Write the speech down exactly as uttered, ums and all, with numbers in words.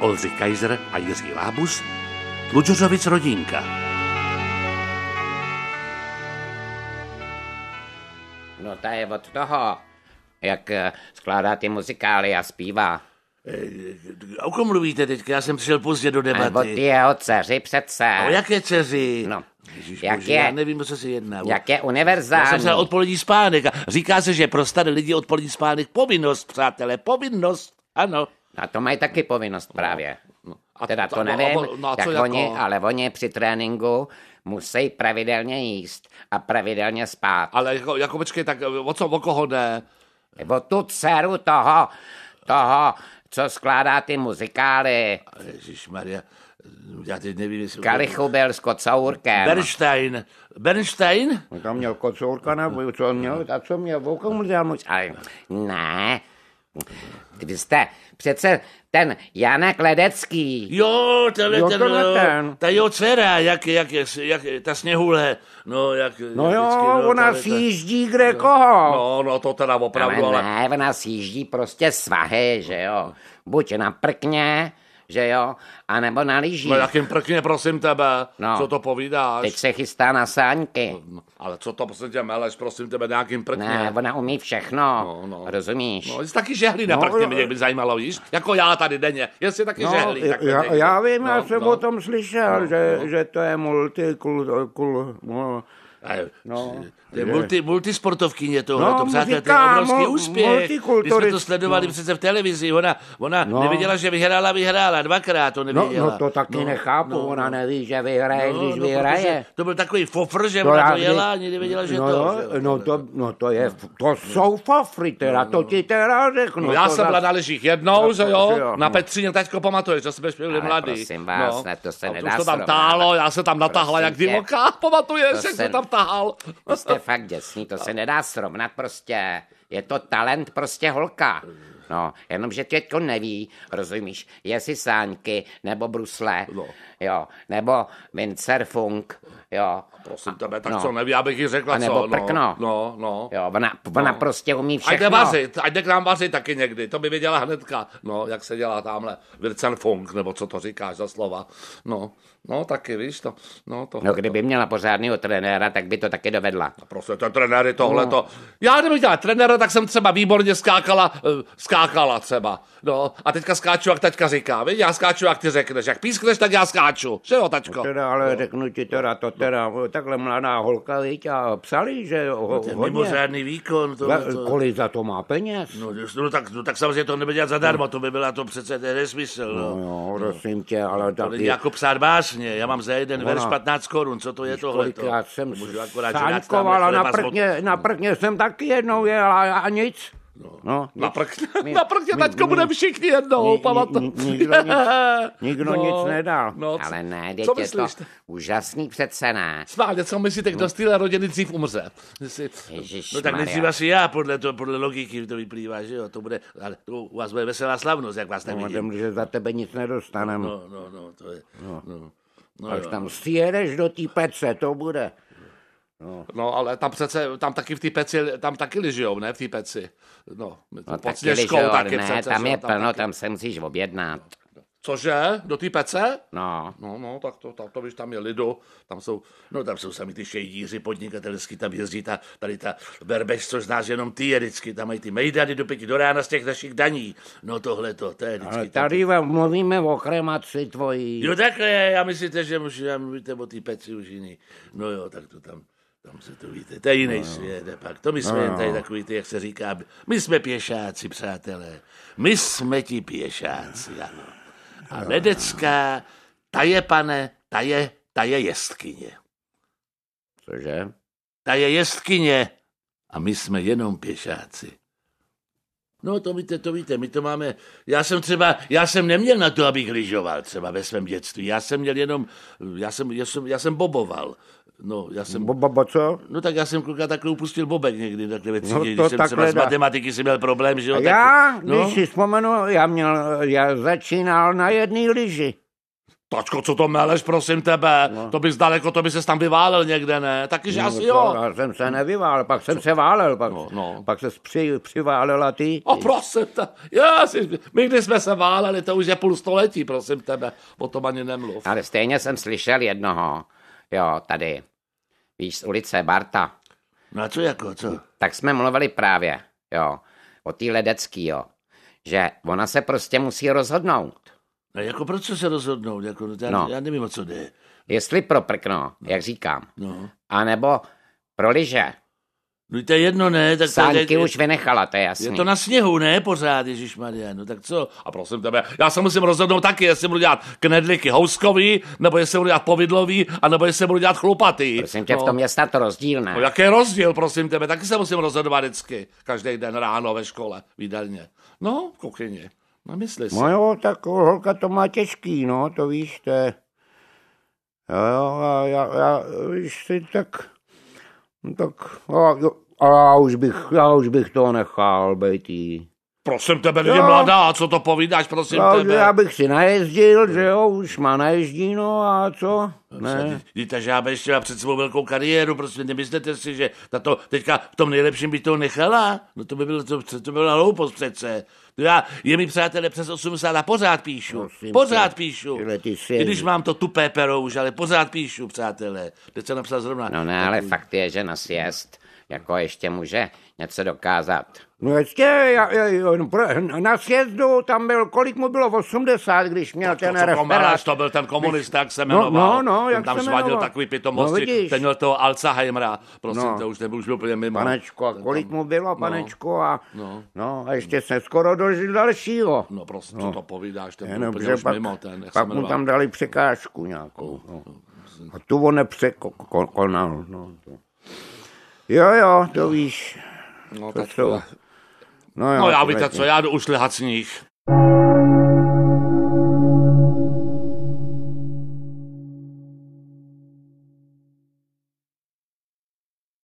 Oldřich Kaiser a Jiří Lábus, Tlučořovic rodinka. No to je od toho, jak skládá ty muzikály a zpívá. O kom mluvíte teďka? Já jsem přišel pozdě do debaty. O ty jeho dceři přece. O jaké dceři? No. Ježiš, jak bože, je, já nevím, o co se jedná. Jak je univerzální. Já jsem se odpolední spánek a říká se, že pro staré lidi odpolední spánek povinnost, přátelé, povinnost. Ano. A to mají taky povinnost právě. No, a teda to, to nevím, no, no, jak jako? oni, ale oni při tréninku musí pravidelně jíst a pravidelně spát. Ale jako, jako počkej, tak o co, o koho jde? O tu dceru toho, toho, co skládá ty muzikály. Ježišmarja, já teď nevím, jestli... Kalichu byl s Kocourkem. Bernstein. Bernstein? To měl Kocourka, nebo co měl? A co měl? O komu dělal muzikály? Ne, vy jste přece ten Janek Ledecký. Jo, tenhle Jo, ten, tenhle ten. ta jeho dcera, jak, jak, jak, ta Sněhule, no, jak... No jo, vždycky, no, ona ta, sjíždí kde koho. No, no, to teda opravdu, ale... ale... ne, ona sjíždí prostě svahy, že jo. Buď na prkně, že jo, anebo na lyžích. No jakým prkně, prosím tebe, No. co to povídáš? Teď se chystá na sáňky. No, ale co to, prosím tě, meleš, prosím tebe, nějakým prkně? Ne, ona umí všechno, No, no. rozumíš? No, jsi taky žehlí na No, prkně, jo. mě by zajímalo, víš? Jako já tady denně, jestli taky No, žehlí. Tak já, denně. já vím, no, já jsem no. o tom slyšel, No, že, no. že to je multikul... Kul, no, Ale, no, to je že- multi, multisportovkyně tohle, No, to přátelé, to je říkám, obrovský mu- úspěch. Když jsme to multikulturist, sledovali no. přece v televizi, ona, ona No. nevěděla, že vyhrála, vyhrála, dvakrát to no, nevěděla. no to taky No, nechápu, no, ona no. neví, že vyhraje, No, když no, vyhraje. protože To byl takový fofr, že To ona já to jela, kdy- ani nevěděla, že no, to... no, že jo, no, to, no to je, to jsou fofry teda, to ti teda řeknu. No, já to jsem zas- byla na lyžích jednou, No, že to jo, jo, na no. Petříně, taťko pamatuješ, že jsme byli Ale mladí. prosím vás, ne, to se A nedá už to tam srovnávat. táhlo, já se tam natáhla Prosím jak tě. divoká, pamatuješ, To jak se- se tam tahal. To jste fakt děsný, to se nedá srovnat prostě. Je to talent prostě holka. No, jenomže těďko neví, rozumíš, jestli sáňky, nebo brusle, No. jo, nebo windsurfing, jo. Prosím tebe, tak No. co neví, abych jí řekla, A nebo co? prkno. No, no, no. Jo, ona, ona No. prostě umí Ať všechno. jde vařit, ať jde k nám vařit taky někdy, to by věděla hnedka, no, jak se dělá tamhle Wirtsenfunk, nebo co to říkáš za slova, no, no, taky, víš to, no, to. No, kdyby měla pořádného trenéra, tak by to taky dovedla. Prostě ten trenéry tohleto. Já kdybych dělala trenéra, tak jsem třeba výborně skákala, uh, skákala třeba. No, a teďka skáču, jak taťka říká, víš, já skáču, jak ty řekneš, jak pískneš, tak já skáču, že jo, tačko? Teda, ale řeknu ti teda, to teda, takhle mladá holka, víš, a psali, že ho, To je hodně. mimořádný výkon, Za- tohleto. Kolik za to má peněz? No, no, tak, no, tak samozřejmě to nebude dělat zadarmo, to by byla to přece ten nesmysl. No. No jo, prosím tě, ale To není taky... jako psát básně, já mám za jeden Ona- verš patnáct korun, co to je tohleto? Kolikrát jsem To můžu akorát žrát sáňkovala, tamhle na chleba s prkně, na prkně jsem taky jednou jela a nic. No, Na nic. prkně, Mi- na prkně, mi- taťko, mi- budeme všichni jednou, ni- pamatuj. ni- nikdo nic- nikdo nic nedal. No, Ale ne, co dětě, to myslíš? úžasný přece ne. Schválně, co myslíte, kdo z téhle rodiny dřív umře? Jestli- Ježišmarja. No tak nejdřív asi já, podle, to, podle logiky to vyplývá, že jo, to bude, ale to u vás bude veselá slavnost, jak vás tak No, vidím. že za tebe nic nedostanem. No, no, no, to je, no, no, Až jo. tam sjedeš do té pece, to bude. No, ale tam přece, tam taky v té peci, tam taky lyžujou, ne, v té peci. No, No, pod taky Sněžkou ližou, ale taky ne, přece. tam že je jo, plno, taky. tam se musíš objednat. Cože? Do té pece? No, No, no, tak to, tak to víš, tam je lido, tam jsou, no tam jsou sami ty šejdíři podnikatelský, tam jezdí ta, tady ta Berbeš, což znáš jenom ty je vždycky, tam mají ty mejdany do pěti do rána z těch našich daní. No tohle to, to je vždycky. ale tady vám mluvíme o kremaci tvojí. Jo takhle, já myslíte, že možná mluvíte o té peci už jiný. No jo, tak to tam, tam se to víte, to je jiný no, svět, pak. To my jsme no, jen tady no. takový, ty, jak se říká, my jsme pěšáci, přátelé. My jsme ti pěšáci, ano. A Ledecká, ta je, pane, ta je, ta je jestkyně. Cože? Ta je jestkyně a my jsme jenom pěšáci. No to víte, to víte, my to máme, já jsem třeba, já jsem neměl na to, abych lyžoval třeba ve svém dětství, já jsem měl jenom, já jsem, já jsem, já jsem boboval. No, já jsem, Bo, bo, bo co? no tak já jsem kluka takhle upustil bobek někdy, takhle ve třídě, No, když to jsem takhle třeba z dá. matematiky si měl problém, že jo. A tak, já, no, když si vzpomenu, já měl, já začínal na jedné lyži. Tačko, co to meleš, prosím tebe? No. To bys daleko, to by ses tam vyválel někde, ne? Taky, že no, asi jo. Já jsem se nevywálel, pak jsem co? se válel, pak, no, no. pak ses při, přiválela ty. ty. O, prosím tebe, já si, my když jsme se váleli, to už je půl století, prosím tebe, o tom ani nemluv. Ale stejně jsem slyšel jednoho, jo, tady, víš, z ulice Barta. No a co jako, co? Tak jsme mluvili právě, jo, o té Ledecký, jo, že ona se prostě musí rozhodnout. No jako proč se rozhodnout, jako, já, no. já nevím, o co jde. Jestli pro prkno, no. jak říkám, no. anebo pro lyže. No to je jedno, ne? Tak Sáňky to je, už vynechala, to je jasný. Je to na sněhu, ne? Pořád, ježišmarja, no tak co? A prosím tebe, já se musím rozhodnout taky, jestli budu dělat knedlíky houskový, nebo jestli budu dělat povidlový, anebo jestli budu dělat chlupatý. Prosím tě, no. v tom je snad rozdíl, ne? No jaký je rozdíl, prosím tebe, taky se musím rozhodovat vždycky, každý den ráno ve škole, v jídelně. No, v kuchyni. No, myslí si. No jo, tak holka to má těžký, no, to víš, to je... Jo, jo, já, já, já víš si, tak... Tak, a, a já už bych, já už bych to nechal, bejtý. Prosím tebe, lidi mladá, co to povídáš, prosím já, tebe? Já bych si najezdil, že jo, už má najezdí, no a co? Ne. Víte, že já bych ještě před svou velkou kariéru, prostě nemyslete si, že tato teďka v tom nejlepším by to nechala? No to by bylo, to, to by byla hloupost přece. To já, je mi přátelé přes osmdesát a pořád píšu, Prosím pořád tě, píšu. I když mám to tupé pero už, ale pořád píšu, přátelé. Teď jsem napsal zrovna. No ne, ale fakt je, že na sjezd jako ještě může něco dokázat. No ještě, já, já, na sjezdu tam byl, kolik mu bylo, osmdesát, když měl tak ten to, referát. To byl ten komunista, jak se jmenoval. No, no, no jak tam se sváděl takový pitomosti, no, ten měl toho Alzheimera, prosím, no. to už nebyl, už byl úplně mimo. Panečko, a kolik mu bylo, panečko, a, no. No, a ještě se skoro dožil dalšího. No prostě, no. Co to povídáš, ten Jenom, byl úplně už pak, mimo. Ten, pak mu tam dali překážku nějakou. No. A tu on nepřekonal. No. Jo, jo, to víš. No, to tak jsou. No, jo, no já víte co, já jdu už lihat sníh.